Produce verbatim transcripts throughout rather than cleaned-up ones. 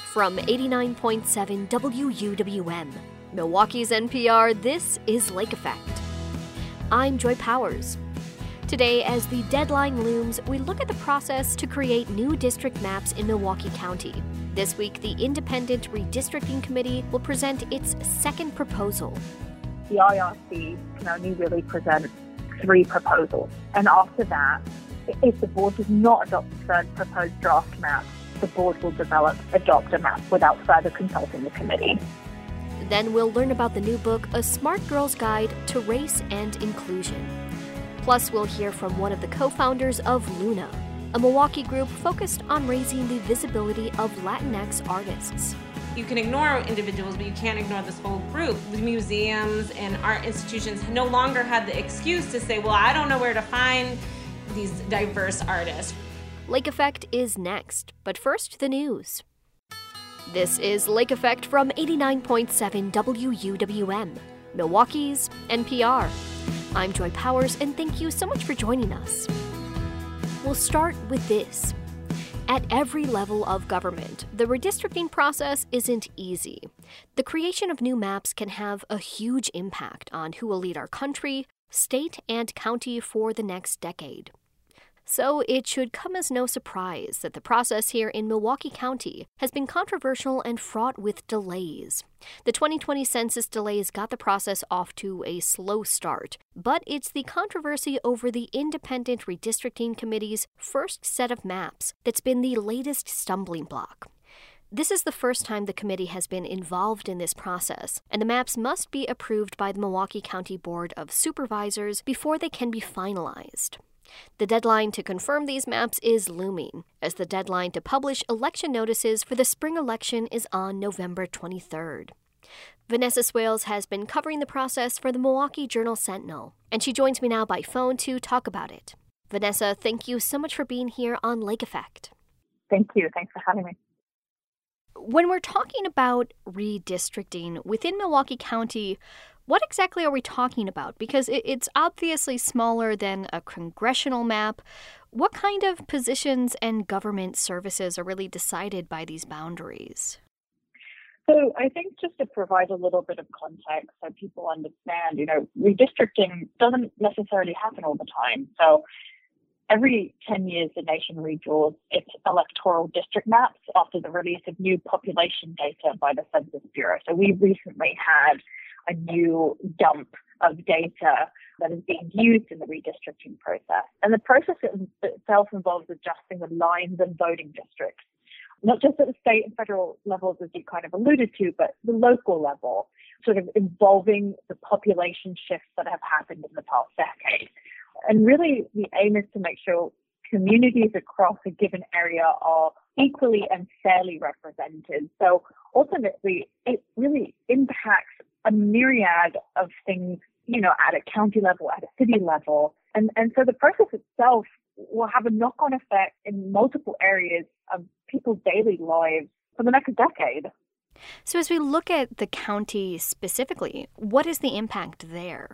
from eighty-nine point seven W U W M, Milwaukee's N P R, this is Lake Effect. I'm Joy Powers. Today, as the deadline looms, we look at the process to create new district maps in Milwaukee County. This week, the Independent Redistricting Committee will present its second proposal. The I R C can only really present three proposals. And after that, if the board does not adopt the third proposed draft map, the board will develop, adopt a map without further consulting the committee. Then we'll learn about the new book, A Smart Girl's Guide to Race and Inclusion. Plus, we'll hear from one of the co-founders of Luna, a Milwaukee group focused on raising the visibility of Latinx artists. You can ignore individuals, but you can't ignore this whole group. The museums and art institutions no longer had the excuse to say, well, I don't know where to find these diverse artists. Lake Effect is next, but first, the news. This is Lake Effect from eighty-nine point seven W U W M, Milwaukee's N P R. I'm Joy Powers, and thank you so much for joining us. We'll start with this. At every level of government, the redistricting process isn't easy. The creation of new maps can have a huge impact on who will lead our country, state, and county for the next decade. So it should come as no surprise that the process here in Milwaukee County has been controversial and fraught with delays. The twenty twenty census delays got the process off to a slow start, but it's the controversy over the Independent Redistricting Committee's first set of maps that's been the latest stumbling block. This is the first time the committee has been involved in this process, and the maps must be approved by the Milwaukee County Board of Supervisors before they can be finalized. The deadline to confirm these maps is looming, as the deadline to publish election notices for the spring election is on November twenty-third. Vanessa Swales has been covering the process for the Milwaukee Journal-Sentinel, and she joins me now by phone to talk about it. Vanessa, thank you so much for being here on Lake Effect. Thank you. Thanks for having me. When we're talking about redistricting within Milwaukee County, what exactly are we talking about? Because it's obviously smaller than a congressional map. What kind of positions and government services are really decided by these boundaries? So I think just to provide a little bit of context so people understand, you know, redistricting doesn't necessarily happen all the time. So every ten years, the nation redraws its electoral district maps after the release of new population data by the Census Bureau. So we recently had a new dump of data that is being used in the redistricting process. And the process itself involves adjusting the lines and voting districts, not just at the state and federal levels, as you kind of alluded to, but the local level, sort of involving the population shifts that have happened in the past decade. And really, the aim is to make sure communities across a given area are equally and fairly represented. So ultimately, it really impacts a myriad of things, you know, at a county level, at a city level. And, and so the process itself will have a knock-on effect in multiple areas of people's daily lives for the next decade. So as we look at the county specifically, what is the impact there?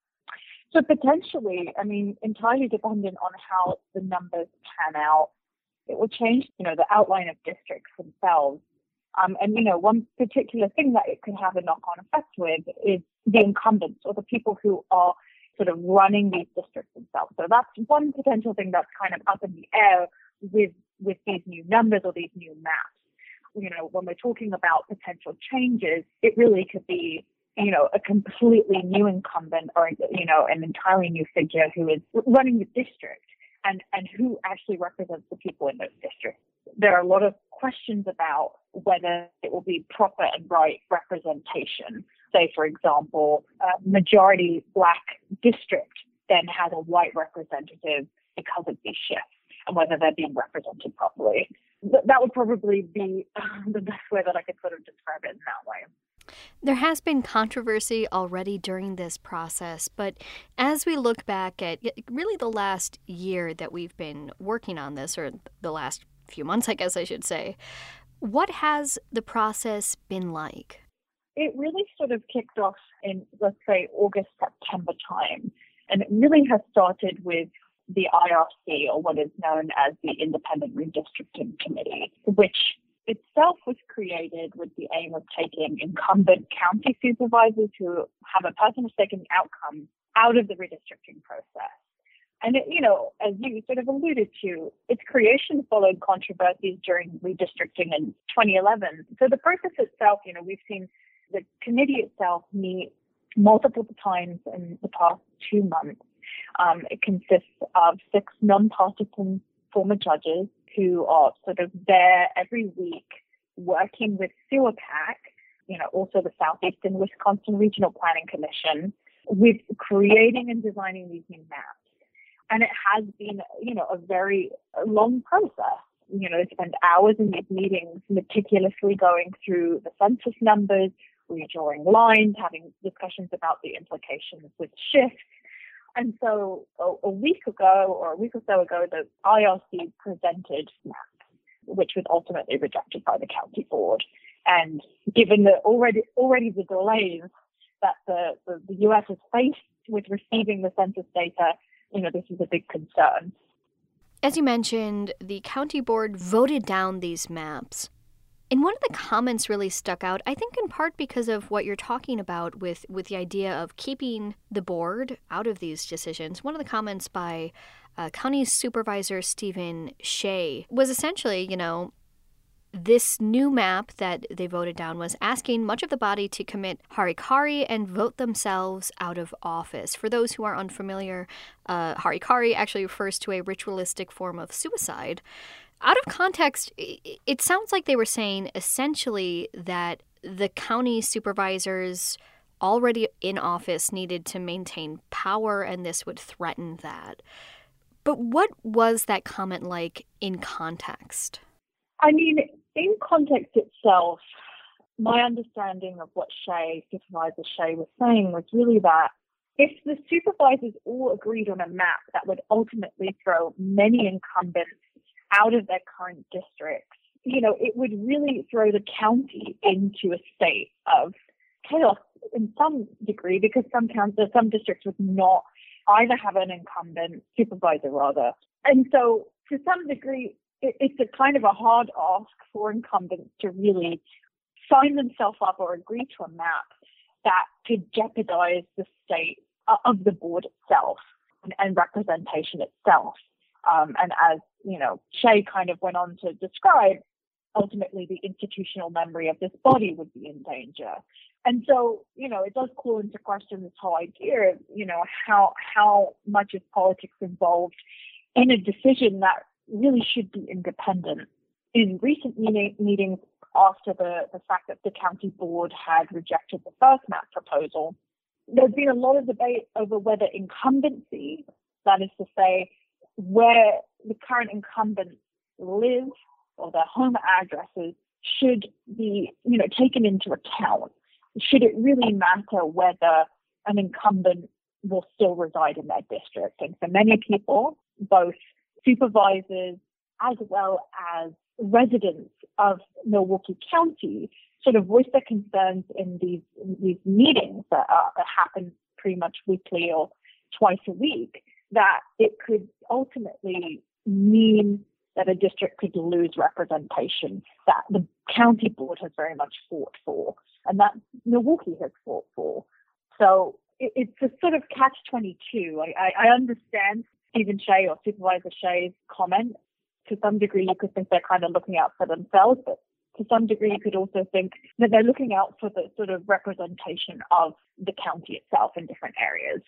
So potentially, I mean, entirely dependent on how the numbers pan out, it will change, you know, the outline of districts themselves. Um, and, you know, one particular thing that it could have a knock-on effect with is the incumbents or the people who are sort of running these districts themselves. So that's one potential thing that's kind of up in the air with, with these new numbers or these new maps. You know, when we're talking about potential changes, it really could be, you know, a completely new incumbent or, you know, an entirely new figure who is running the district and, and who actually represents the people in those districts. There are a lot of questions about whether it will be proper and right representation. Say, for example, a majority black district then has a white representative because of these shifts and whether they're being represented properly. That would probably be the best way that I could sort of describe it in that way. There has been controversy already during this process, but as we look back at really the last year that we've been working on this, or the last few months, I guess I should say, what has the process been like? It really sort of kicked off in, let's say, August, September time. And it really has started with the I R C, or what is known as the Independent Redistricting Committee, which itself was created with the aim of taking incumbent county supervisors who have a personal stake in the outcome out of the redistricting process. And, it, you know, as you sort of alluded to, its creation followed controversies during redistricting in twenty eleven. So the process itself, you know, we've seen the committee itself meet multiple times in the past two months. Um, it consists of six non-partisan former judges who are sort of there every week working with SEWAPAC, you know, also the Southeastern Wisconsin Regional Planning Commission, with creating and designing these new maps. And it has been, you know, a very long process. You know, they spend hours in these meetings meticulously going through the census numbers, redrawing lines, having discussions about the implications with shifts. And so a, a week ago or a week or so ago, the I R C presented maps, which was ultimately rejected by the county board. And given the already already the delays that the, the, the U S has faced with receiving the census data, you know, this is a big concern. As you mentioned, the county board voted down these maps. And one of the comments really stuck out, I think in part because of what you're talking about with, with the idea of keeping the board out of these decisions. One of the comments by uh, County Supervisor Stephen Shea was essentially, you know, this new map that they voted down was asking much of the body to commit harikari and vote themselves out of office. For those who are unfamiliar, uh, harikari actually refers to a ritualistic form of suicide. Out of context, it sounds like they were saying essentially that the county supervisors already in office needed to maintain power and this would threaten that. But what was that comment like in context? I mean, in context itself, my understanding of what Shea, Supervisor Shea was saying was really that if the supervisors all agreed on a map that would ultimately throw many incumbents out of their current districts, you know, it would really throw the county into a state of chaos in some degree, because some counties, some districts would not either have an incumbent supervisor rather. And so to some degree, it, it's a kind of a hard ask for incumbents to really sign themselves up or agree to a map that could jeopardize the state of the board itself and, and representation itself. Um, and as, you know, Shea kind of went on to describe, ultimately the institutional memory of this body would be in danger. And so, you know, it does call into question this whole idea of, you know, how how much is politics involved in a decision that really should be independent. In recent meeting, meetings after the, the fact that the county board had rejected the first map proposal, there's been a lot of debate over whether incumbency, that is to say, where the current incumbents live or their home addresses, should be, you know, taken into account. Should it really matter whether an incumbent will still reside in their district? And for many people, both supervisors as well as residents of Milwaukee County sort of voice their concerns in these in these meetings that, uh, that happen pretty much weekly or twice a week, that it could ultimately mean that a district could lose representation that the county board has very much fought for and that Milwaukee has fought for. So it, it's a sort of catch twenty-two. I, I, I understand Stephen Shea or Supervisor Shea's comment. To some degree, you could think they're kind of looking out for themselves, but to some degree, you could also think that they're looking out for the sort of representation of the county itself in different areas.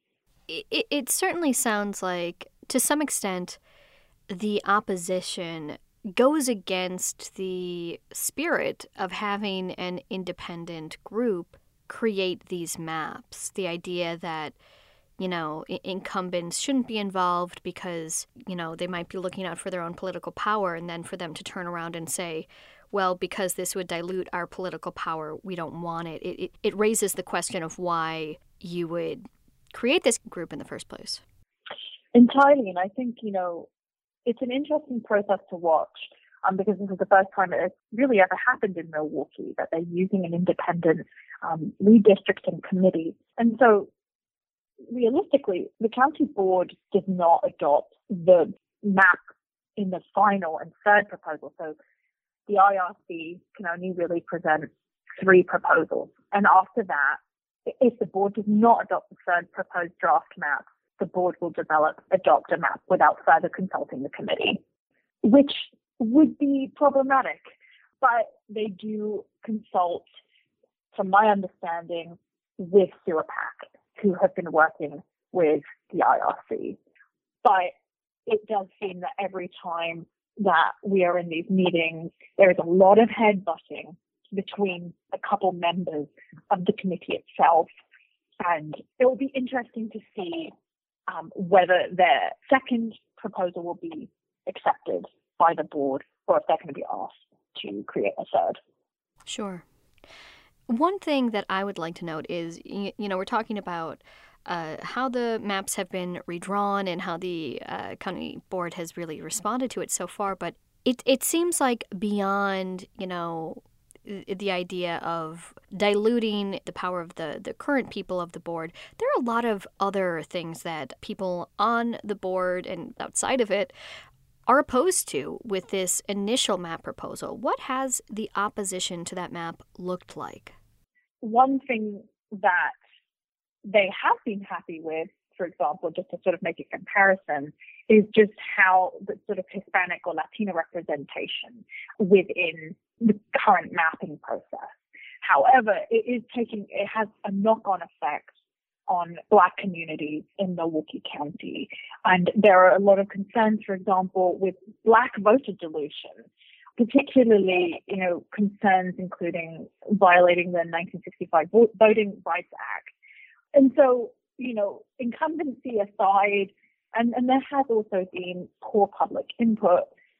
It, it certainly sounds like, to some extent, the opposition goes against the spirit of having an independent group create these maps. The idea that, you know, incumbents shouldn't be involved because, you know, they might be looking out for their own political power, and then for them to turn around and say, well, because this would dilute our political power, we don't want it. It, it, it raises the question of why you would create this group in the first place. Entirely. And I think, you know, it's an interesting process to watch um, because this is the first time it's really ever happened in Milwaukee that they're using an independent um, redistricting committee. And so realistically, the county board did not adopt the map in the final and third proposal. So the I R C can only really present three proposals. And after that, if the board does not adopt the third proposed draft map, the board will develop, adopt a map without further consulting the committee, which would be problematic. But they do consult, from my understanding, with SewerPAC, who have been working with the I R C. But it does seem that every time that we are in these meetings, there is a lot of headbutting between a couple members of the committee itself. And it will be interesting to see um, whether their second proposal will be accepted by the board or if they're going to be asked to create a third. Sure. One thing that I would like to note is, you know, we're talking about uh, how the maps have been redrawn and how the uh, county board has really responded to it so far. But it, it seems like beyond, you know, the idea of diluting the power of the, the current people of the board, there are a lot of other things that people on the board and outside of it are opposed to with this initial map proposal. What has the opposition to that map looked like? One thing that they have been happy with, for example, just to sort of make a comparison, is just how the sort of Hispanic or Latino representation within the current mapping process. However, it is taking, it has a knock-on effect on Black communities in Milwaukee County. And there are a lot of concerns, for example, with Black voter dilution, particularly, you know, concerns including violating the nineteen sixty-five Voting Rights Act. And so, you know, incumbency aside, and, and there has also been poor public input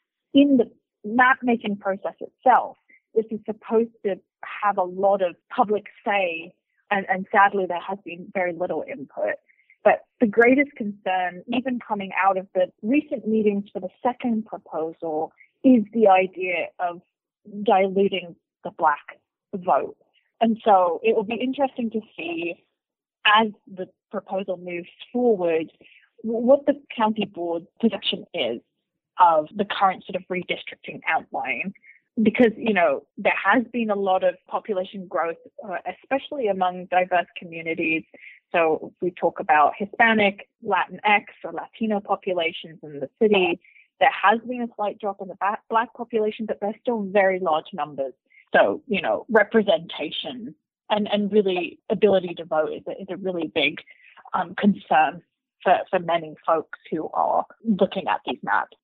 in the map-making process itself. This is supposed to have a lot of public say, and, and sadly there has been very little input. But the greatest concern, even coming out of the recent meetings for the second proposal, is the idea of diluting the Black vote. And so it will be interesting to see, as the proposal moves forward, what the county board's position is of the current sort of redistricting outline. Because, you know, there has been a lot of population growth, uh, especially among diverse communities. So if we talk about Hispanic, Latinx, or Latino populations in the city, there has been a slight drop in the Black population, but they're still very large numbers. So, you know, representation and, and really ability to vote is a, is a really big um, concern for, for many folks who are looking at these maps.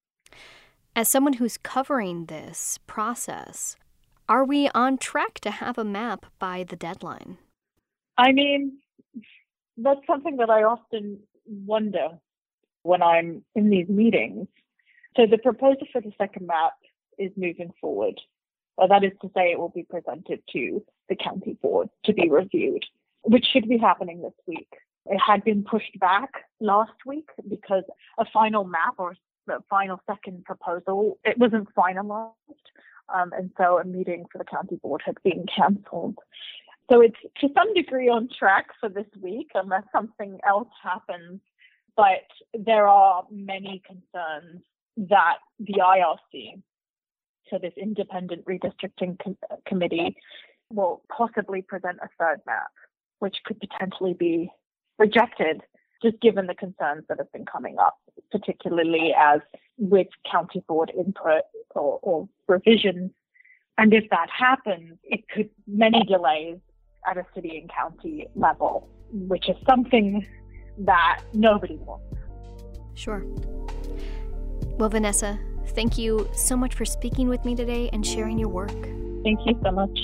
As someone who's covering this process, are we on track to have a map by the deadline? I mean, that's something that I often wonder when I'm in these meetings. So the proposal for the second map is moving forward. Well, that is to say, it will be presented to the county board to be reviewed, which should be happening this week. It had been pushed back last week because a final map or the final second proposal, it wasn't finalized. Um, and so a meeting for the county board had been cancelled. So it's to some degree on track for this week, unless something else happens. But there are many concerns that the I R C, so this independent redistricting com- committee, will possibly present a third map, which could potentially be rejected, just given the concerns that have been coming up, particularly as with county board input or, or revisions. And if that happens, it could many delays at a city and county level, which is something that nobody wants. Sure. Well, Vanessa, thank you so much for speaking with me today and sharing your work. Thank you so much.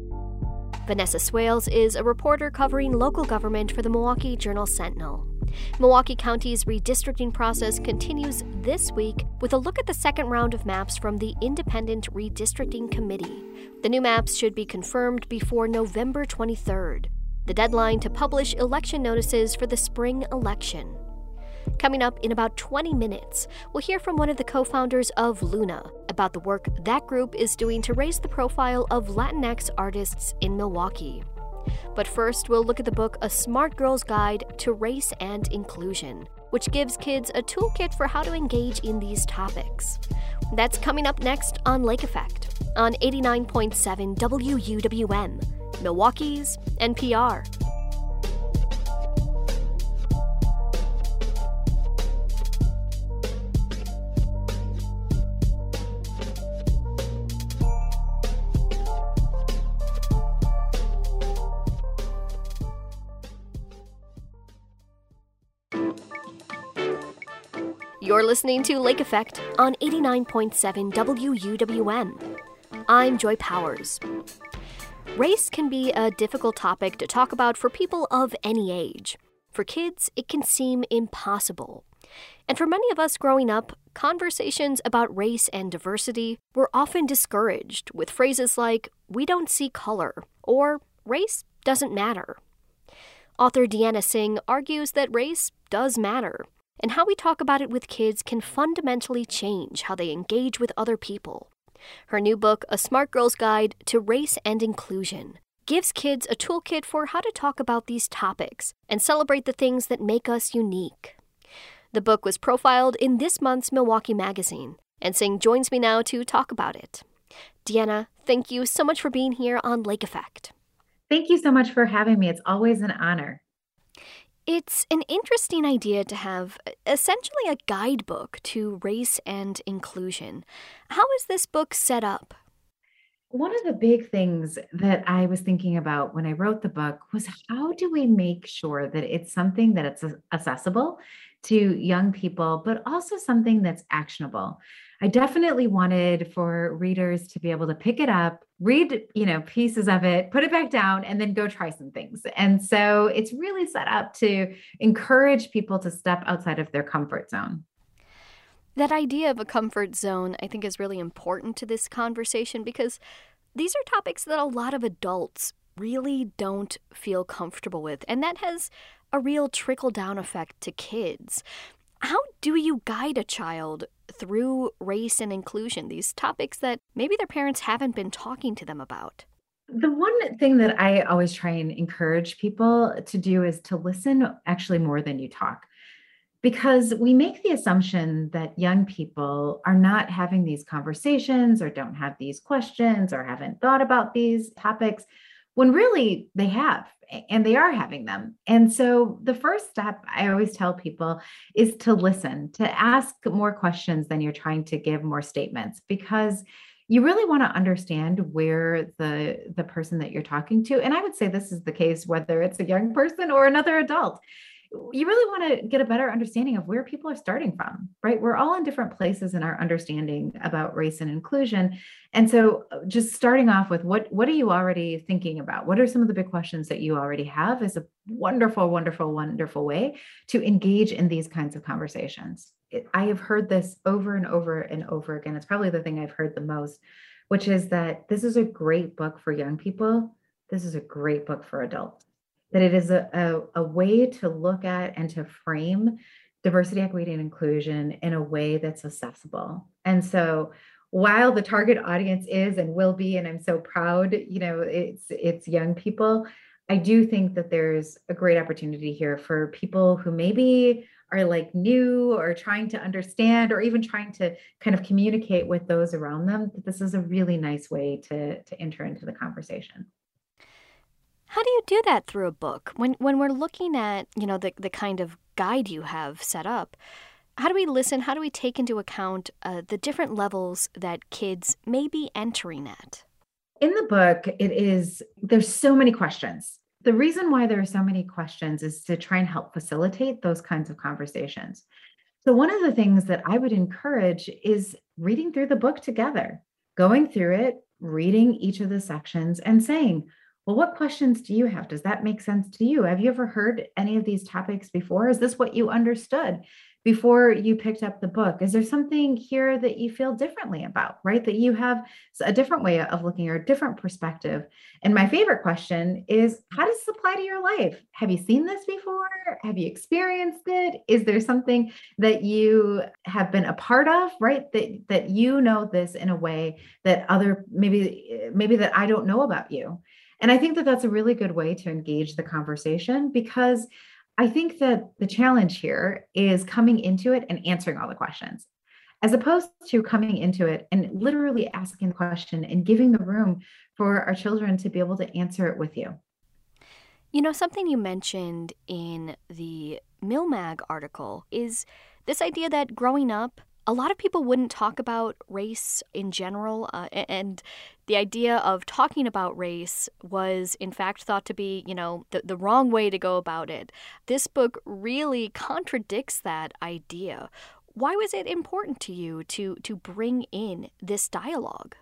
Vanessa Swales is a reporter covering local government for the Milwaukee Journal-Sentinel. Milwaukee County's redistricting process continues this week with a look at the second round of maps from the Independent Redistricting Committee. The new maps should be confirmed before November twenty-third, the deadline to publish election notices for the spring election. Coming up in about twenty minutes, we'll hear from one of the co-founders of Luna about the work that group is doing to raise the profile of Latinx artists in Milwaukee. But first, we'll look at the book A Smart Girl's Guide to Race and Inclusion, which gives kids a toolkit for how to engage in these topics. That's coming up next on Lake Effect. on eighty-nine point seven W U W M, Milwaukee's N P R. You're listening to Lake Effect on eighty-nine point seven W U W M. I'm Joy Powers. Race can be a difficult topic to talk about for people of any age. For kids, it can seem impossible. And for many of us growing up, conversations about race and diversity were often discouraged with phrases like, "we don't see color," or "race doesn't matter." Author Deanna Singh argues that race does matter, and how we talk about it with kids can fundamentally change how they engage with other people. Her new book, A Smart Girl's Guide to Race and Inclusion, gives kids a toolkit for how to talk about these topics and celebrate the things that make us unique. The book was profiled in this month's Milwaukee Magazine, and Singh joins me now to talk about it. Deanna, thank you so much for being here on Lake Effect. Thank you so much for having me. It's always an honor. It's an interesting idea to have essentially a guidebook to race and inclusion. How is this book set up? One of the big things that I was thinking about when I wrote the book was, how do we make sure that it's something that it's accessible to young people, but also something that's actionable? I definitely wanted for readers to be able to pick it up, read, you know, pieces of it, put it back down, and then go try some things. And so it's really set up to encourage people to step outside of their comfort zone. That idea of a comfort zone, I think, is really important to this conversation because these are topics that a lot of adults really don't feel comfortable with, and that has a real trickle-down effect to kids. How do you guide a child through race and inclusion, these topics that maybe their parents haven't been talking to them about? The one thing that I always try and encourage people to do is to listen actually more than you talk. Because we make the assumption that young people are not having these conversations or don't have these questions or haven't thought about these topics, when really they have, and they are having them. And so the first step I always tell people is to listen, to ask more questions than you're trying to give more statements, because you really want to understand where the, the person that you're talking to, and I would say this is the case whether it's a young person or another adult, you really want to get a better understanding of where people are starting from, right? We're all in different places in our understanding about race and inclusion. And so just starting off with what, what are you already thinking about? What are some of the big questions that you already have is a wonderful, wonderful, wonderful way to engage in these kinds of conversations. It, I have heard this over and over and over again. It's probably the thing I've heard the most, which is that this is a great book for young people. This is a great book for adults. That it is a, a, a way to look at and to frame diversity, equity, and inclusion in a way that's accessible. And so while the target audience is and will be, and I'm so proud, you know, it's it's young people, I do think that there's a great opportunity here for people who maybe are like new or trying to understand or even trying to kind of communicate with those around them. This is a really nice way to, to enter into the conversation. How do you do that through a book? When when we're looking at, you know, the, the kind of guide you have set up, how do we listen? How do we take into account uh, the different levels that kids may be entering at? In the book, it is, there's so many questions. The reason why there are so many questions is to try and help facilitate those kinds of conversations. So one of the things that I would encourage is reading through the book together, going through it, reading each of the sections and saying, well, what questions do you have? Does that make sense to you? Have you ever heard any of these topics before? Is this what you understood before you picked up the book? Is there something here that you feel differently about, right? That you have a different way of looking or a different perspective. And my favorite question is, how does this apply to your life? Have you seen this before? Have you experienced it? Is there something that you have been a part of, right? That, that you know this in a way that other, maybe, maybe that I don't know about you. And I think that that's a really good way to engage the conversation, because I think that the challenge here is coming into it and answering all the questions. as opposed to coming into it and literally asking the question and giving the room for our children to be able to answer it with you. You know, something you mentioned in the MilMag article is this idea that growing up, a lot of people wouldn't talk about race in general, uh, and the idea of talking about race was, in fact, thought to be, you know, the, the wrong way to go about it. This book really contradicts that idea. Why was it important to you to to bring in this dialogue?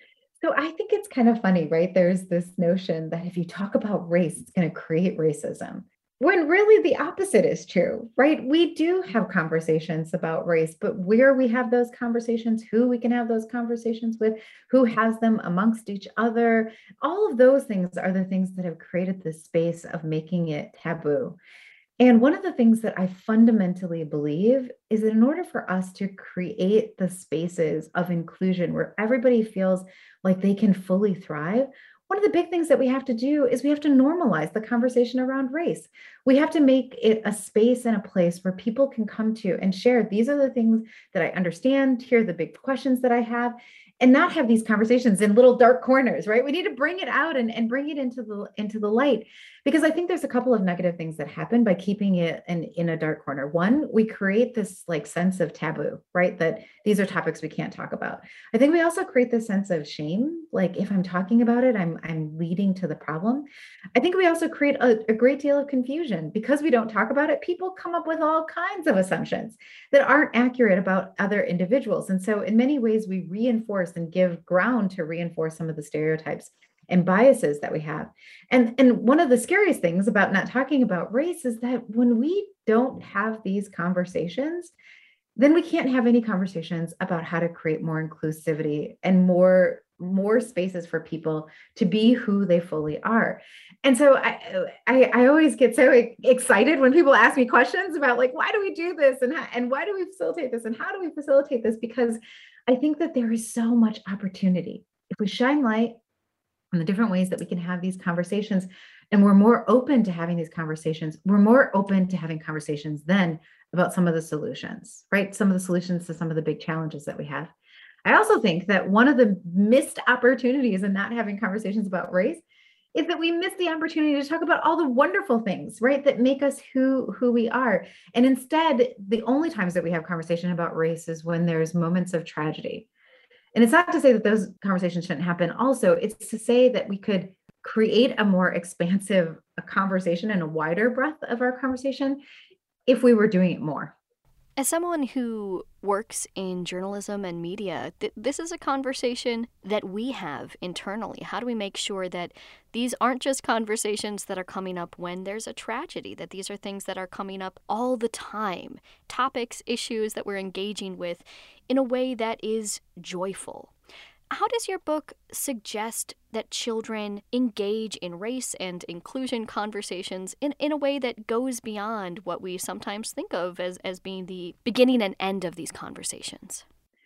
So I think it's kind of funny, right? There's this notion that if you talk about race, it's going to create racism. When really the opposite is true, right? We do have conversations about race, but where we have those conversations, who we can have those conversations with, who has them amongst each other, all of those things are the things that have created this space of making it taboo. And one of the things that I fundamentally believe is that in order for us to create the spaces of inclusion where everybody feels like they can fully thrive, one of the big things that we have to do is we have to normalize the conversation around race. We have to make it a space and a place where people can come to and share, these are the things that I understand, here are the big questions that I have, and not have these conversations in little dark corners, right? We need to bring it out and, and bring it into the into the light, because I think there's a couple of negative things that happen by keeping it in, in a dark corner. One, we create this like sense of taboo, right? That these are topics we can't talk about. I think we also create this sense of shame. Like if I'm talking about it, I'm, I'm leading to the problem. I think we also create a, a great deal of confusion because we don't talk about it. People come up with all kinds of assumptions that aren't accurate about other individuals. And so in many ways, we reinforce and give ground to reinforce some of the stereotypes and biases that we have. And, and one of the scariest things about not talking about race is that when we don't have these conversations, then we can't have any conversations about how to create more inclusivity and more, more spaces for people to be who they fully are. And so I, I, I always get so excited when people ask me questions about like, why do we do this? And, how, and why do we facilitate this? And how do we facilitate this? Because I think that there is so much opportunity. If we shine light on the different ways that we can have these conversations, and we're more open to having these conversations, we're more open to having conversations then about some of the solutions, right? Some of the solutions to some of the big challenges that we have. I also think that one of the missed opportunities in not having conversations about race is that we miss the opportunity to talk about all the wonderful things, right, that make us who, who we are. And instead, the only times that we have conversation about race is when there's moments of tragedy. And it's not to say that those conversations shouldn't happen. Also, it's to say that we could create a more expansive a conversation and a wider breadth of our conversation if we were doing it more. As someone who works in journalism and media, th- this is a conversation that we have internally. How do we make sure that these aren't just conversations that are coming up when there's a tragedy, that these are things that are coming up all the time, topics, issues that we're engaging with in a way that is joyful? How does your book suggest that children engage in race and inclusion conversations in, in a way that goes beyond what we sometimes think of as, as being the beginning and end of these conversations?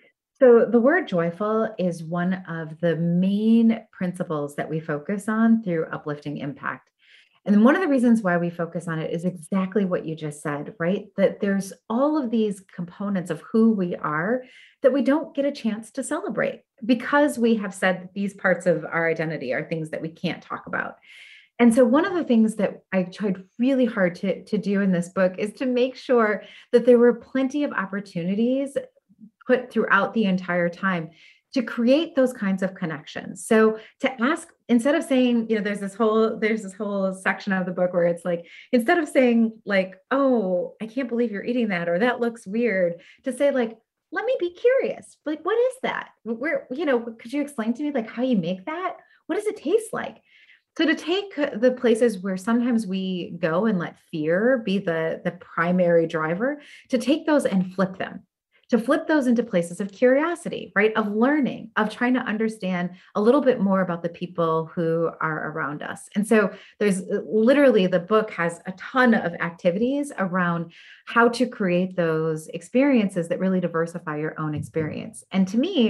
So the word joyful is one of the main principles that we focus on through Uplifting Impact. And one of the reasons why we focus on it is exactly what you just said, right? That there's all of these components of who we are that we don't get a chance to celebrate because we have said that these parts of our identity are things that we can't talk about. And so one of the things that I tried really hard to, to do in this book is to make sure that there were plenty of opportunities put throughout the entire time to create those kinds of connections. So to ask, instead of saying, you know, there's this whole, there's this whole section of the book where it's like, instead of saying like, oh, I can't believe you're eating that, or that looks weird, to say like, let me be curious. Like, what is that? Where, you know, could you explain to me like how you make that? What does it taste like? So to take the places where sometimes we go and let fear be the, the primary driver, to take those and flip them. To flip those into places of curiosity, right? Of learning, of trying to understand a little bit more about the people who are around us. And so there's literally, the book has a ton of activities around how to create those experiences that really diversify your own experience. And to me,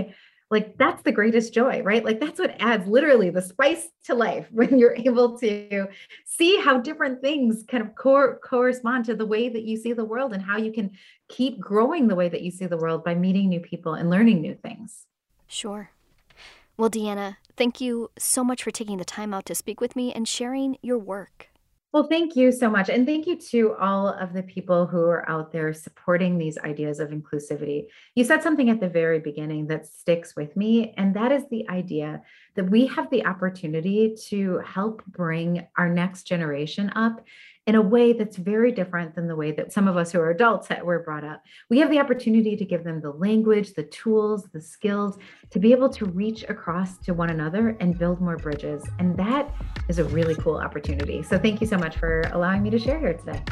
Like that's the greatest joy, right? Like that's what adds literally the spice to life when you're able to see how different things kind of co- correspond to the way that you see the world and how you can keep growing the way that you see the world by meeting new people and learning new things. Sure. Well, Deanna, thank you so much for taking the time out to speak with me and sharing your work. Well, thank you so much. And thank you to all of the people who are out there supporting these ideas of inclusivity. You said something at the very beginning that sticks with me, and that is the idea that we have the opportunity to help bring our next generation up in a way that's very different than the way that some of us who are adults were brought up. We have the opportunity to give them the language, the tools, the skills to be able to reach across to one another and build more bridges. And that is a really cool opportunity. So thank you so much for allowing me to share here today.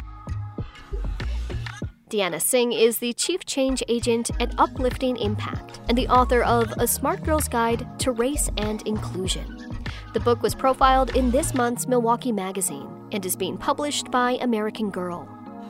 Deanna Singh is the Chief Change Agent at Uplifting Impact and the author of A Smart Girl's Guide to Race and Inclusion. The book was profiled in this month's Milwaukee Magazine and is being published by American Girl.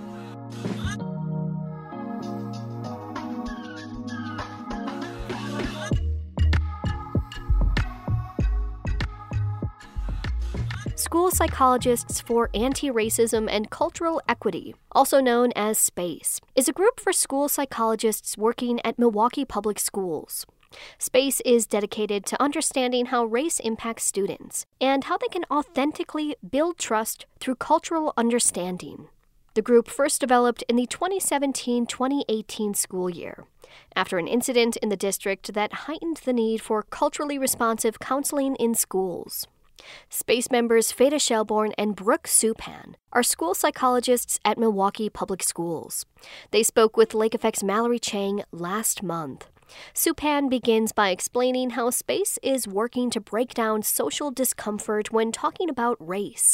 School Psychologists for Anti-Racism and Cultural Equity, also known as SPACE, is a group for school psychologists working at Milwaukee Public Schools. SPACE is dedicated to understanding how race impacts students and how they can authentically build trust through cultural understanding. The group first developed in the twenty seventeen twenty eighteen school year, after an incident in the district that heightened the need for culturally responsive counseling in schools. SPACE members Feda Shelbourne and Brooke Supan are school psychologists at Milwaukee Public Schools. They spoke with Lake Effect's Mallory Chang last month. Supan begins by explaining how SPACE is working to break down social discomfort when talking about race.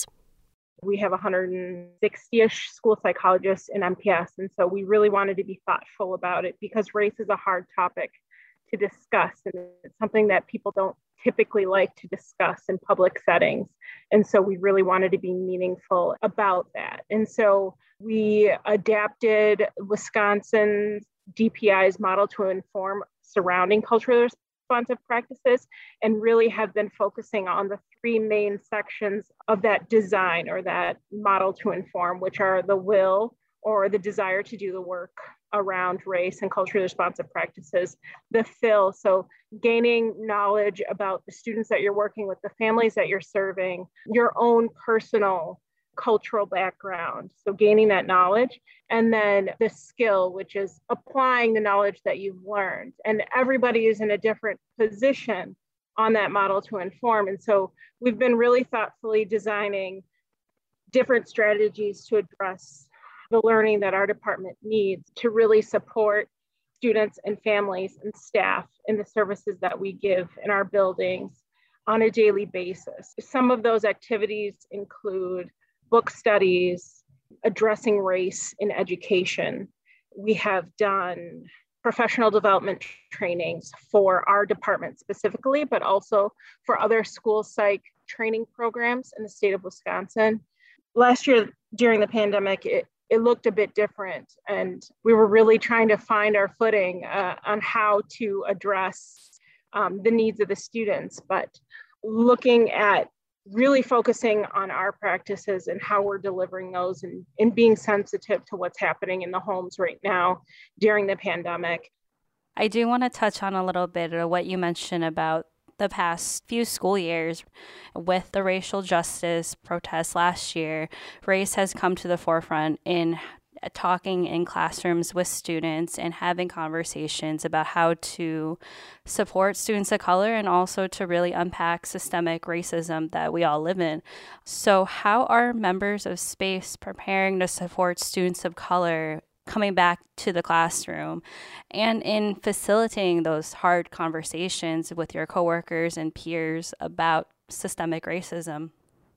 We have one hundred sixty-ish school psychologists in M P S, and so we really wanted to be thoughtful about it because race is a hard topic to discuss, and it's something that people don't typically like to discuss in public settings. And so we really wanted to be meaningful about that. And so we adapted Wisconsin's D P I's model to inform surrounding culturally responsive practices and really have been focusing on the three main sections of that design or that model to inform, which are the will or the desire to do the work around race and culturally responsive practices, the fill, so gaining knowledge about the students that you're working with, the families that you're serving, your own personal cultural background, so gaining that knowledge, and then the skill, which is applying the knowledge that you've learned. And everybody is in a different position on that model to inform. And so we've been really thoughtfully designing different strategies to address the learning that our department needs to really support students and families and staff in the services that we give in our buildings on a daily basis. Some of those activities include book studies, addressing race in education. We have done professional development trainings for our department specifically, but also for other school psych training programs in the state of Wisconsin. Last year during the pandemic, it, it looked a bit different, and we were really trying to find our footing uh, on how to address um, the needs of the students, but looking at really focusing on our practices and how we're delivering those and, and being sensitive to what's happening in the homes right now during the pandemic. I do want to touch on a little bit of what you mentioned about the past few school years. With the racial justice protests last year, race has come to the forefront in talking in classrooms with students and having conversations about how to support students of color and also to really unpack systemic racism that we all live in. So how are members of SPACE preparing to support students of color coming back to the classroom and in facilitating those hard conversations with your coworkers and peers about systemic racism?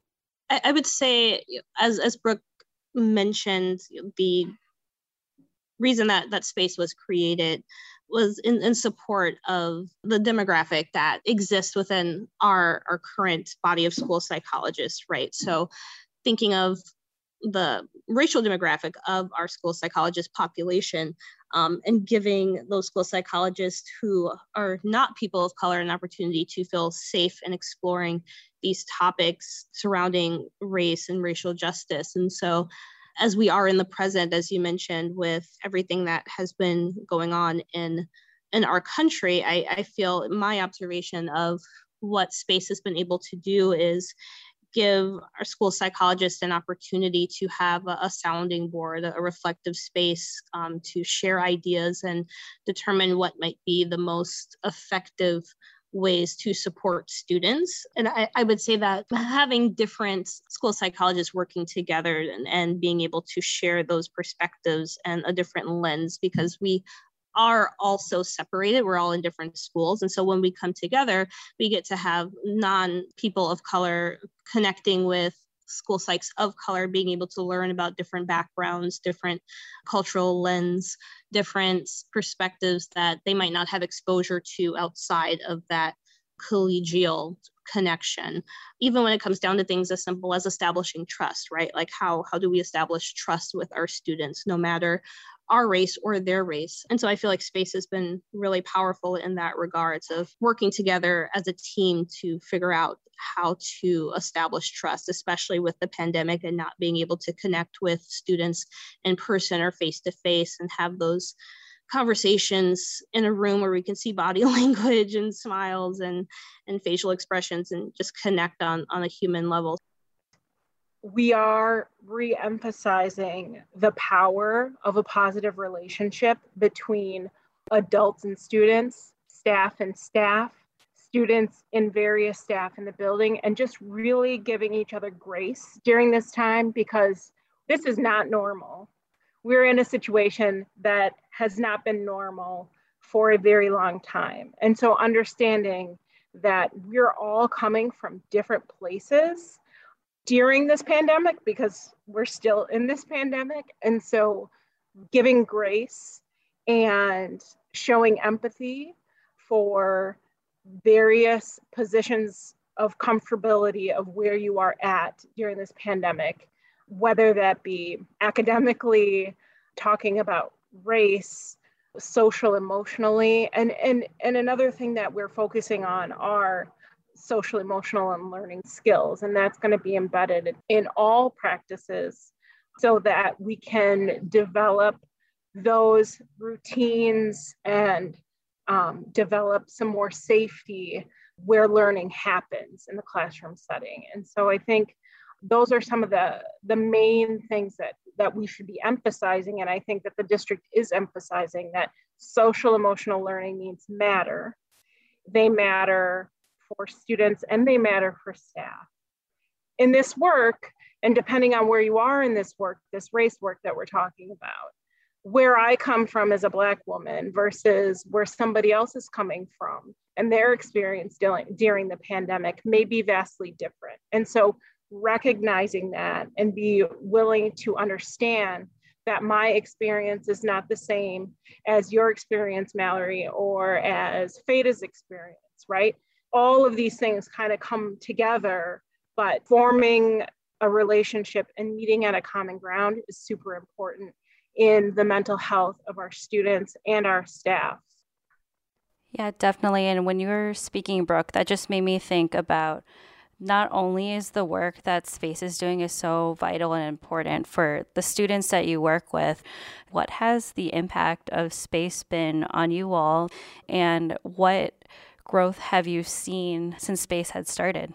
I, I would say, as as Brooke mentioned, the reason that that SPACE was created was in, in support of the demographic that exists within our, our current body of school psychologists, right? So thinking of the racial demographic of our school psychologist population, um, and giving those school psychologists who are not people of color an opportunity to feel safe in exploring these topics surrounding race and racial justice. And so as we are in the present, as you mentioned, with everything that has been going on in, in our country, I, I feel my observation of what SPACE has been able to do is give our school psychologists an opportunity to have a, a sounding board, a reflective space um, to share ideas and determine what might be the most effective ways to support students. And I, I would say that having different school psychologists working together and, and being able to share those perspectives and a different lens, because we are also separated. We're all in different schools. And so when we come together, we get to have non-people of color connecting with school psychs of color, being able to learn about different backgrounds, different cultural lens, different perspectives that they might not have exposure to outside of that collegial connection. Even when it comes down to things as simple as establishing trust, right? Like how, how do we establish trust with our students, no matter our race or their race? And so I feel like SPACE has been really powerful in that regards of working together as a team to figure out how to establish trust, especially with the pandemic and not being able to connect with students in person or face to face and have those conversations in a room where we can see body language and smiles and, and facial expressions and just connect on, on a human level. We are re-emphasizing the power of a positive relationship between adults and students, staff and staff, students and various staff in the building, and just really giving each other grace during this time, because this is not normal. We're in a situation that has not been normal for a very long time. And so understanding that we're all coming from different places during this pandemic, because we're still in this pandemic. And so giving grace and showing empathy for various positions of comfortability of where you are at during this pandemic, whether that be academically, talking about race, social, emotionally. And, and, and another thing that we're focusing on are social, emotional, and learning skills. And that's going to be embedded in all practices so that we can develop those routines and um, develop some more safety where learning happens in the classroom setting. And so I think those are some of the, the main things that, that we should be emphasizing. And I think that the district is emphasizing that social emotional learning needs matter. They matter for students and they matter for staff. In this work, and depending on where you are in this work, this race work that we're talking about, where I come from as a Black woman versus where somebody else is coming from and their experience during, during the pandemic may be vastly different. And so recognizing that and be willing to understand that my experience is not the same as your experience, Mallory, or as Fada's experience, right? All of these things kind of come together, but forming a relationship and meeting at a common ground is super important in the mental health of our students and our staff. Yeah, definitely. And when you were speaking, Brooke, that just made me think about not only is the work that SPACE is doing is so vital and important for the students that you work with, what has the impact of SPACE been on you all, and what growth have you seen since SPACE had started?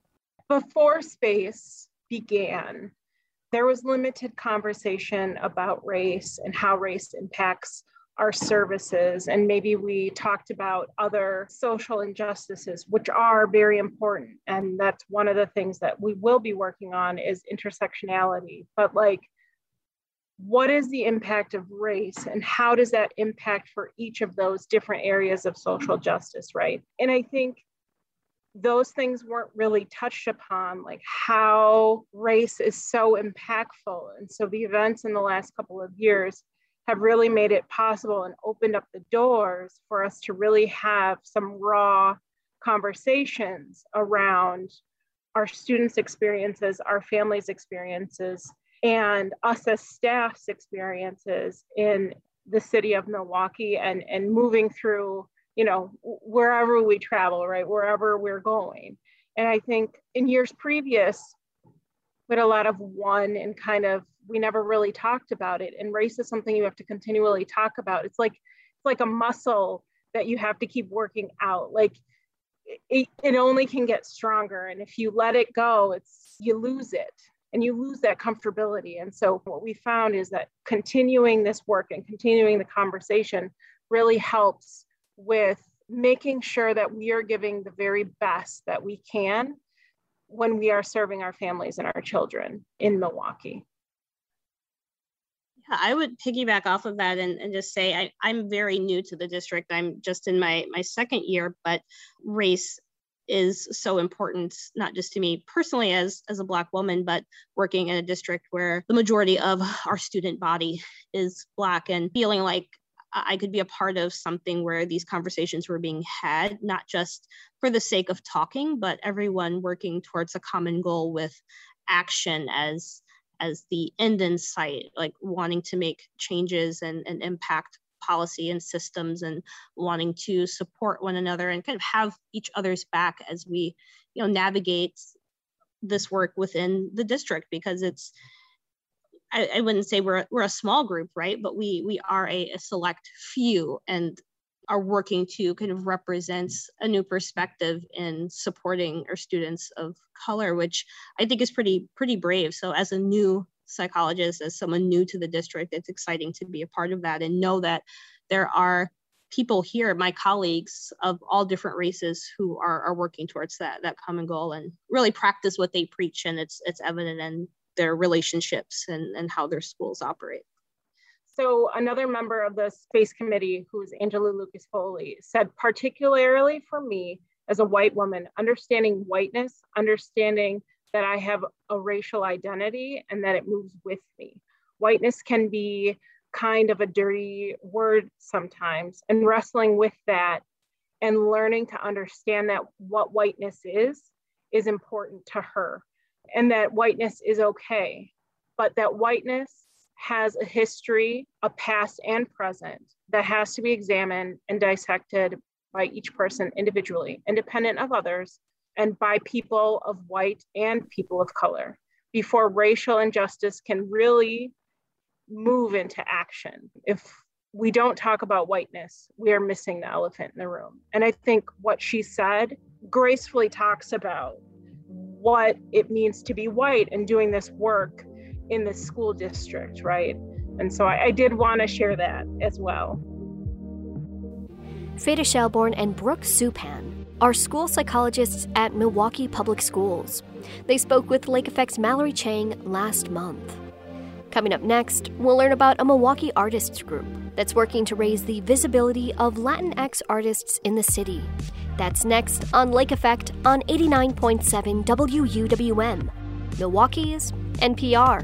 Before SPACE began, there was limited conversation about race and how race impacts our services. And maybe we talked about other social injustices, which are very important. And that's one of the things that we will be working on is intersectionality. But like, what is the impact of race and how does that impact for each of those different areas of social justice, right? And I think those things weren't really touched upon, like how race is so impactful. And so the events in the last couple of years have really made it possible and opened up the doors for us to really have some raw conversations around our students' experiences, our families' experiences, and us as staff's experiences in the city of Milwaukee and, and moving through, you know, wherever we travel, right, wherever we're going. And I think in years previous, we had a lot of one and kind of, we never really talked about it. And race is something you have to continually talk about. It's like, it's like a muscle that you have to keep working out. Like it, it only can get stronger. And if you let it go, it's, you lose it and you lose that comfortability. And so what we found is that continuing this work and continuing the conversation really helps with making sure that we are giving the very best that we can when we are serving our families and our children in Milwaukee. Yeah, I would piggyback off of that and, and just say I, I'm very new to the district. I'm just in my, my second year, but race is so important, not just to me personally as, as a Black woman, but working in a district where the majority of our student body is Black, and feeling like I could be a part of something where these conversations were being had, not just for the sake of talking, but everyone working towards a common goal with action as, as the end in sight, like wanting to make changes and, and impact policy and systems and wanting to support one another and kind of have each other's back as we, you know, navigate this work within the district, because it's, I, I wouldn't say we're we're a small group, right? But we we are a, a select few and are working to kind of represent a new perspective in supporting our students of color, which I think is pretty pretty brave. So as a new psychologist, as someone new to the district, it's exciting to be a part of that and know that there are people here, my colleagues of all different races, who are, are working towards that that common goal and really practice what they preach, and it's it's evident in their relationships and, and how their schools operate. So another member of the space committee, who's Angela Lucas Foley, said, particularly for me as a white woman, understanding whiteness, understanding that I have a racial identity and that it moves with me. Whiteness can be kind of a dirty word sometimes, and wrestling with that and learning to understand that what whiteness is, is important to her. And that whiteness is okay, but that whiteness has a history, a past and present, that has to be examined and dissected by each person individually, independent of others, and by people of white and people of color, before racial injustice can really move into action. If we don't talk about whiteness, we are missing the elephant in the room. And I think what she said gracefully talks about what it means to be white and doing this work in the school district, right? And so I, I did want to share that as well. Feda Shelbourne and Brooke Supan are school psychologists at Milwaukee Public Schools. They spoke with Lake Effect's Mallory Chang last month. Coming up next, we'll learn about a Milwaukee artists group that's working to raise the visibility of Latinx artists in the city. That's next on Lake Effect on eighty-nine point seven W U W M, Milwaukee's N P R.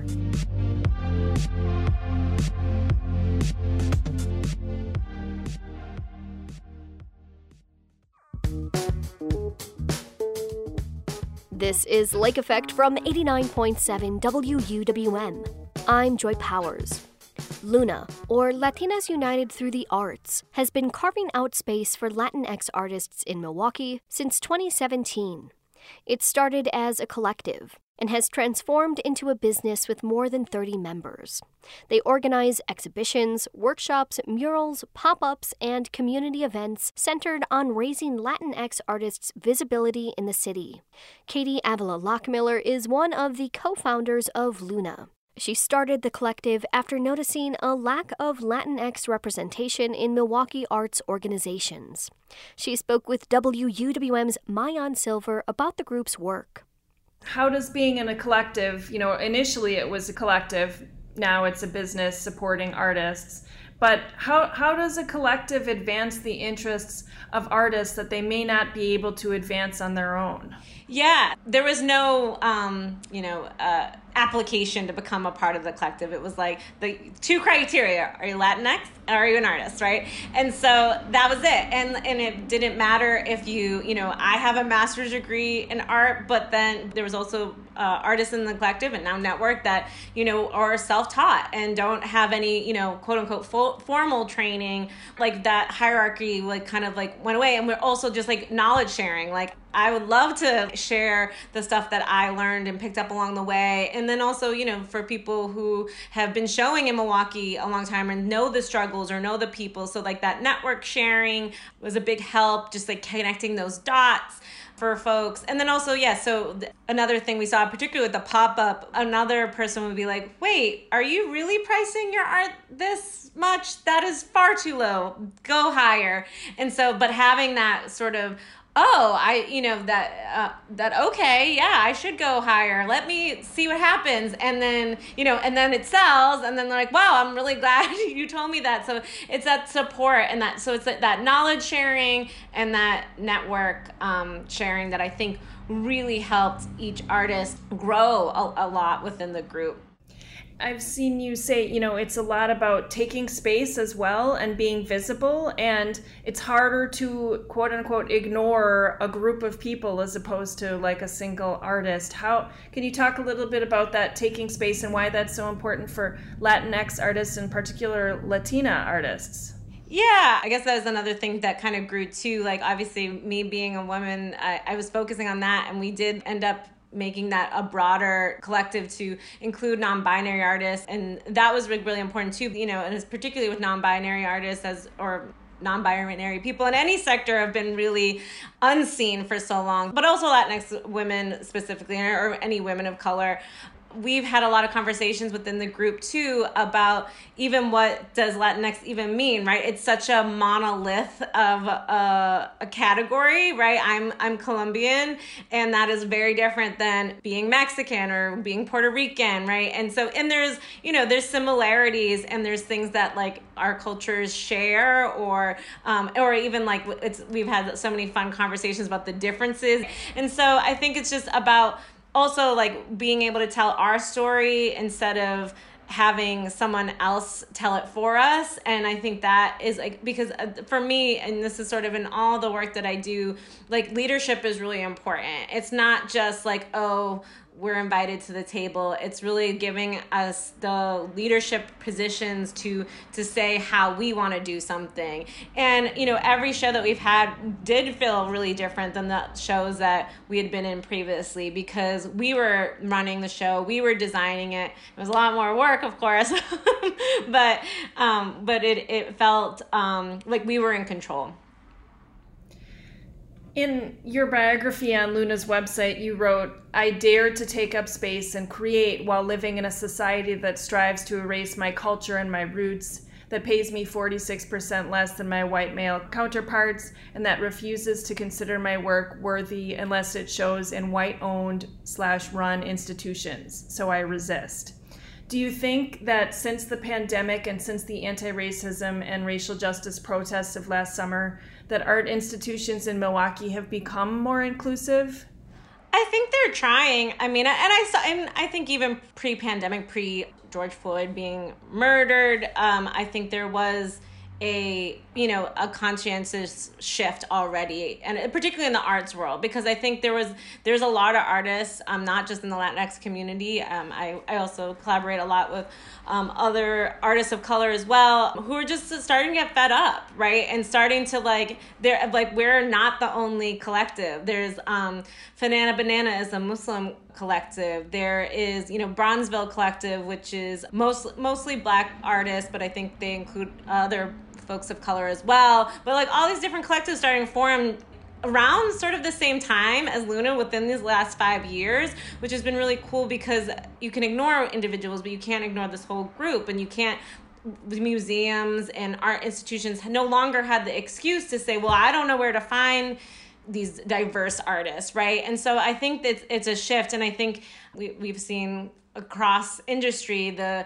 This is Lake Effect from eighty-nine point seven W U W M. I'm Joy Powers. Luna, or Latinas United Through the Arts, has been carving out space for Latinx artists in Milwaukee since twenty seventeen. It started as a collective and has transformed into a business with more than thirty members. They organize exhibitions, workshops, murals, pop-ups, and community events centered on raising Latinx artists' visibility in the city. Katie Avila Lockmiller is one of the co-founders of Luna. She started the collective after noticing a lack of Latinx representation in Milwaukee arts organizations. She spoke with W U W M's Mayan Silver about the group's work. How does being in a collective, you know, initially it was a collective, now it's a business supporting artists, but how, how does a collective advance the interests of artists that they may not be able to advance on their own? Yeah, there was no, um, you know, uh, application to become a part of the collective. It was like the two criteria: are you Latinx or are you an artist, right? And so that was it. And and it didn't matter if you, you know, I have a master's degree in art, but then there was also uh, artists in the collective and now network that, you know, are self-taught and don't have any, you know, quote unquote full, formal training. Like that hierarchy like kind of like went away. And we're also just like knowledge sharing. Like I would love to share the stuff that I learned and picked up along the way. And then also, you know, for people who have been showing in Milwaukee a long time and know the struggles or know the people. So like that network sharing was a big help, just like connecting those dots for folks. And then also, yeah, so th- another thing we saw, particularly with the pop-up, another person would be like, wait, are you really pricing your art this much? That is far too low. Go higher. And so, but having that sort of, oh, I, you know, that, uh, that, okay, yeah, I should go higher. Let me see what happens. And then, you know, and then it sells. And then they're like, wow, I'm really glad you told me that. So it's that support and that, so it's that, that knowledge sharing and that network um, sharing that I think really helped each artist grow a, a lot within the group. I've seen you say, you know, it's a lot about taking space as well and being visible, and it's harder to quote unquote ignore a group of people as opposed to like a single artist. How can you talk a little bit about that taking space and why that's so important for Latinx artists, in particular Latina artists? Yeah, I guess that was another thing that kind of grew too. Like obviously me being a woman, I, I was focusing on that, and we did end up making that a broader collective to include non-binary artists. And that was really, really important too, you know, and it's particularly with non-binary artists as, or non-binary people in any sector have been really unseen for so long, but also Latinx women specifically, or any women of color. We've had a lot of conversations within the group too about even what does Latinx even mean, right? It's such a monolith of a, a category, right? I'm I'm Colombian, and that is very different than being Mexican or being Puerto Rican, right? And so, and there's, you know, there's similarities and there's things that like our cultures share, or um, or even like it's we've had so many fun conversations about the differences. And so I think it's just about also like being able to tell our story instead of having someone else tell it for us. And I think that is like, because for me, and this is sort of in all the work that I do, like leadership is really important. It's not just like, oh, we're invited to the table. It's really giving us the leadership positions to to say how we want to do something. And, you know, every show that we've had did feel really different than the shows that we had been in previously, because we were running the show, we were designing it. It was a lot more work, of course, but um, but it, it felt um, like we were in control. In your biography on Luna's website, you wrote, I dared to take up space and create while living in a society that strives to erase my culture and my roots, that pays me forty-six percent less than my white male counterparts, and that refuses to consider my work worthy unless it shows in white-owned slash run institutions. So I resist. Do you think that since the pandemic and since the anti-racism and racial justice protests of last summer, that art institutions in Milwaukee have become more inclusive? I think they're trying. I mean, and I saw, and I think even pre-pandemic, pre George Floyd being murdered, um, I think there was a, you know, a conscientious shift already, and particularly in the arts world, because I think there was, there's a lot of artists, um, not just in the Latinx community. Um, I, I also collaborate a lot with um, other artists of color as well, who are just starting to get fed up, right? And starting to like, they're like, we're not the only collective. There's um, Fanana Banana is a Muslim collective. There is, you know, Bronzeville Collective, which is most, mostly Black artists, but I think they include other folks of color as well. But like all these different collectives starting to form around sort of the same time as Luna within these last five years, which has been really cool, because you can ignore individuals, but you can't ignore this whole group, and you can't, the museums and art institutions no longer had the excuse to say, well, I don't know where to find these diverse artists, right? And so I think that it's a shift, and I think we, we've seen across industry the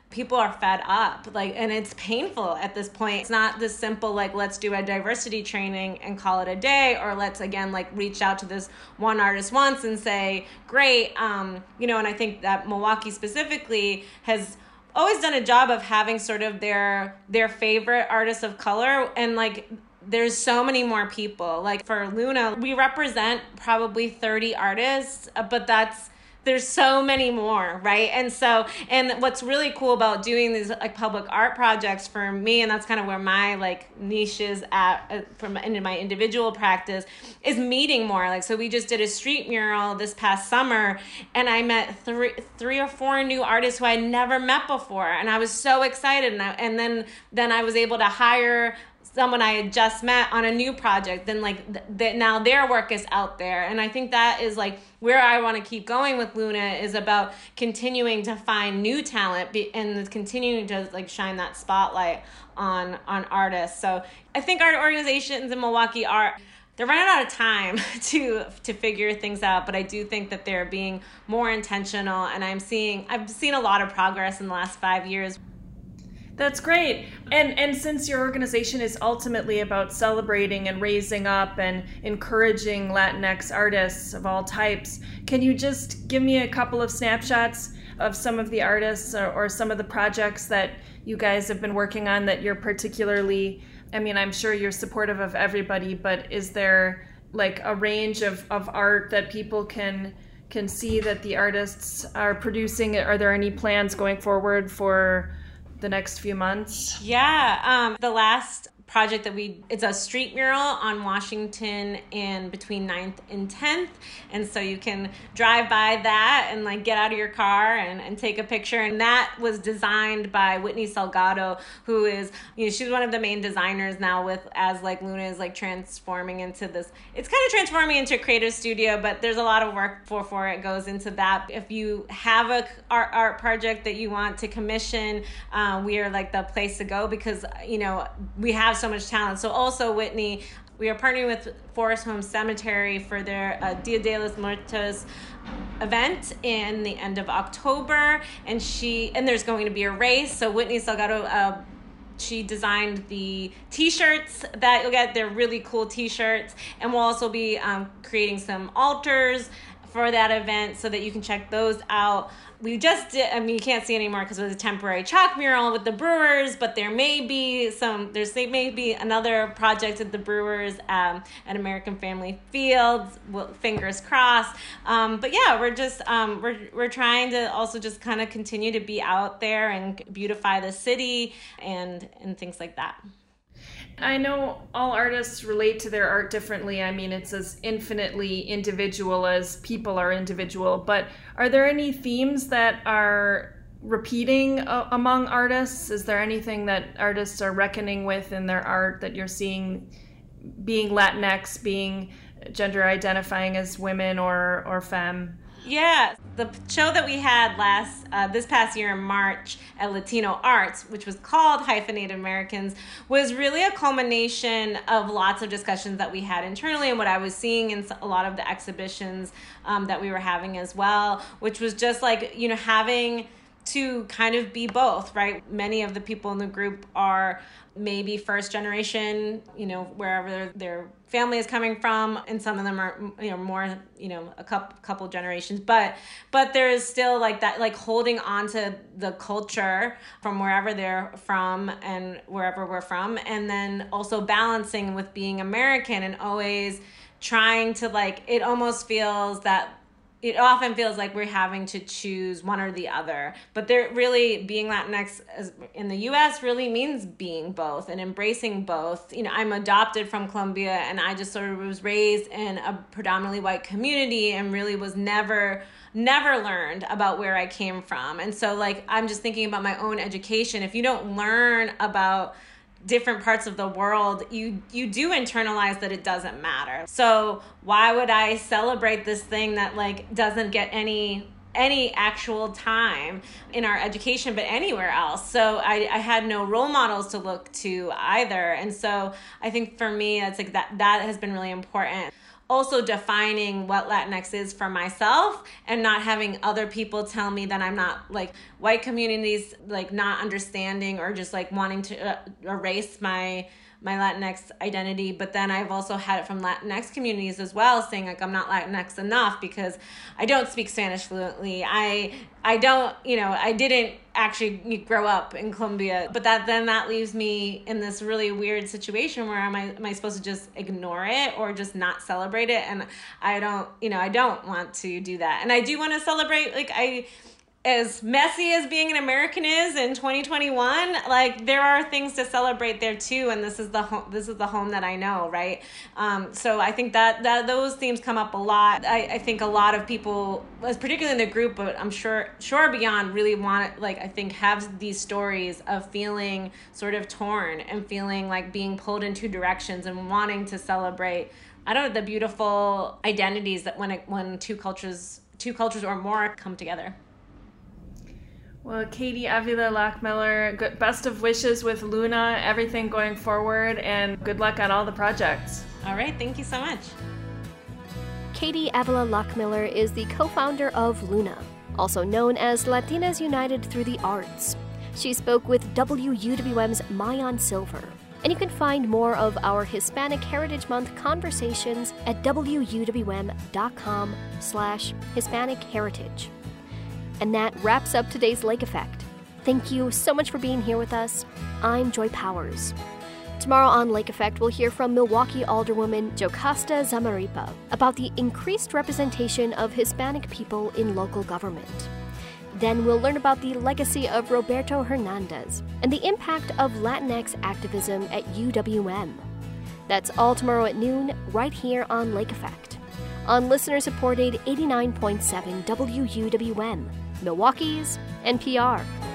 people are fed up, like, and it's painful at this point. It's not this simple, like, let's do a diversity training and call it a day, or let's, again, like, reach out to this one artist once and say, great, um, you know, and I think that Milwaukee specifically has always done a job of having sort of their their favorite artists of color, and, like, there's so many more people. Like, for Luna, we represent probably thirty artists, but that's there's so many more, right? And so, and what's really cool about doing these like public art projects for me, and that's kind of where my like niche is at uh, from in my individual practice, is meeting more. Like, so we just did a street mural this past summer, and I met three, three or four new artists who I never met before, and I was so excited. And, I, and then, then I was able to hire someone I had just met on a new project. Then like th- that now their work is out there. And I think that is like where I want to keep going with Luna, is about continuing to find new talent be- and continuing to like shine that spotlight on, on artists. So I think our organizations in Milwaukee are, they're running out of time to to figure things out, but I do think that they're being more intentional, and I'm seeing, I've seen a lot of progress in the last five years. That's great. And and since your organization is ultimately about celebrating and raising up and encouraging Latinx artists of all types, can you just give me a couple of snapshots of some of the artists or, or some of the projects that you guys have been working on that you're particularly, I mean, I'm sure you're supportive of everybody, but is there like a range of, of art that people can can see that the artists are producing? Are there any plans going forward for the next few months? Yeah, um, the last project that we, it's a street mural on Washington and between ninth and tenth. And so you can drive by that and like get out of your car and, and take a picture. And that was designed by Whitney Salgado, who is, you know, she's one of the main designers now with, as like Luna is like transforming into this, it's kind of transforming into a creative studio, but there's a lot of work for, for it goes into that. If you have a art, art project that you want to commission, um, we are like the place to go, because, you know, we have so much talent. So also Whitney, we are partnering with Forest Home Cemetery for their uh, Dia de los Muertos event in the end of October, and she and there's going to be a race. So Whitney Salgado, uh, she designed the t-shirts that you'll get. They're really cool t-shirts, and we'll also be um, creating some altars for that event so that you can check those out. We just did, I mean, you can't see anymore because it was a temporary chalk mural with the Brewers, but there may be some, there's there may be another project at the Brewers um, at American Family Fields, well, fingers crossed. Um, but yeah, we're just, um, we're, we're trying to also just kind of continue to be out there and beautify the city and, and things like that. I know all artists relate to their art differently. I mean, it's as infinitely individual as people are individual, but are there any themes that are repeating uh, among artists? Is there anything that artists are reckoning with in their art that you're seeing, being Latinx, being gender identifying as women or, or femme? Yeah, the show that we had last uh, this past year in March at Latino Arts, which was called Hyphenated Americans, was really a culmination of lots of discussions that we had internally and what I was seeing in a lot of the exhibitions um, that we were having as well, which was just like, you know, having to kind of be both, right? Many of the people in the group are maybe first generation, you know, wherever their family is coming from, and some of them are, you know, more, you know, a couple couple generations, but but there is still like that, like holding on to the culture from wherever they're from and wherever we're from, and then also balancing with being American and always trying to, like, it almost feels that it often feels like we're having to choose one or the other, but they're really, being Latinx in the U S really means being both and embracing both. You know, I'm adopted from Colombia, and I just sort of was raised in a predominantly white community and really was never, never learned about where I came from. And so, like, I'm just thinking about my own education. If you don't learn about different parts of the world, you you do internalize that it doesn't matter. So why would I celebrate this thing that like doesn't get any any actual time in our education, but anywhere else? So I, I had no role models to look to either. And so I think for me, it's like that that has been really important. also defining what Latinx is for myself and not having other people tell me that I'm not, like, white communities, like, not understanding or just like wanting to uh, erase my my Latinx identity. But then I've also had it from Latinx communities as well, saying like I'm not Latinx enough because I don't speak Spanish fluently. I I don't, you know, I didn't actually grow up in Colombia. But that then that leaves me in this really weird situation where am I am I supposed to just ignore it or just not celebrate it? And I don't, you know, I don't want to do that. And I do want to celebrate, like, I as messy as being an American is in twenty twenty-one, like, there are things to celebrate there too, and this is the home. This is the home that I know, right? Um, so I think that that those themes come up a lot. I, I think a lot of people, particularly in the group, but I'm sure sure beyond, really want, like, I think have these stories of feeling sort of torn and feeling like being pulled in two directions and wanting to celebrate, I don't know, the beautiful identities that when it, when two cultures two cultures or more come together. Well, Katie Avila Lockmiller, good, best of wishes with Luna, everything going forward, and good luck on all the projects. All right, thank you so much. Katie Avila Lockmiller is the co-founder of Luna, also known as Latinas United Through the Arts. She spoke with W U W M's Mayan Silver. And you can find more of our Hispanic Heritage Month conversations at W U W M dot com slash Hispanic Heritage. And that wraps up today's Lake Effect. Thank you so much for being here with us. I'm Joy Powers. Tomorrow on Lake Effect, we'll hear from Milwaukee Alderwoman Jocasta Zamarripa about the increased representation of Hispanic people in local government. Then we'll learn about the legacy of Roberto Hernandez and the impact of Latinx activism at U W M. That's all tomorrow at noon, right here on Lake Effect, on listener-supported eighty-nine point seven W U W M, Milwaukee's N P R.